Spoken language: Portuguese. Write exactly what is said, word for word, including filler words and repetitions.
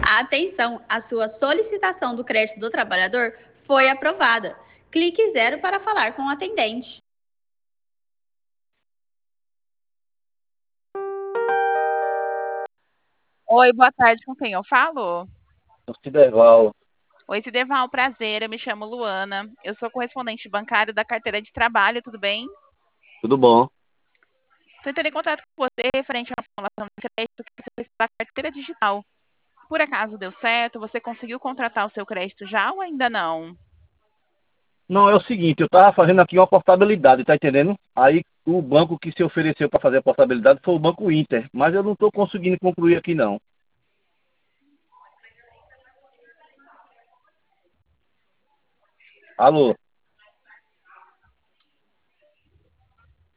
Atenção, a sua solicitação do crédito do trabalhador foi aprovada. Clique zero para falar com o atendente. Oi, boa tarde, com quem eu falo? Ciderval, Oi, Ciderval, prazer, eu me chamo Luana, eu sou correspondente bancário da carteira de trabalho, tudo bem? tudo bom? Estou entrando em contato com você referente à formulação de crédito que você fez pela carteira digital. Por acaso deu certo? Você conseguiu contratar o seu crédito já ou ainda não? Não, é o seguinte, eu tava fazendo aqui uma portabilidade, tá entendendo? Aí o banco que se ofereceu para fazer a portabilidade foi o Banco Inter, mas eu não estou conseguindo concluir aqui não. Alô?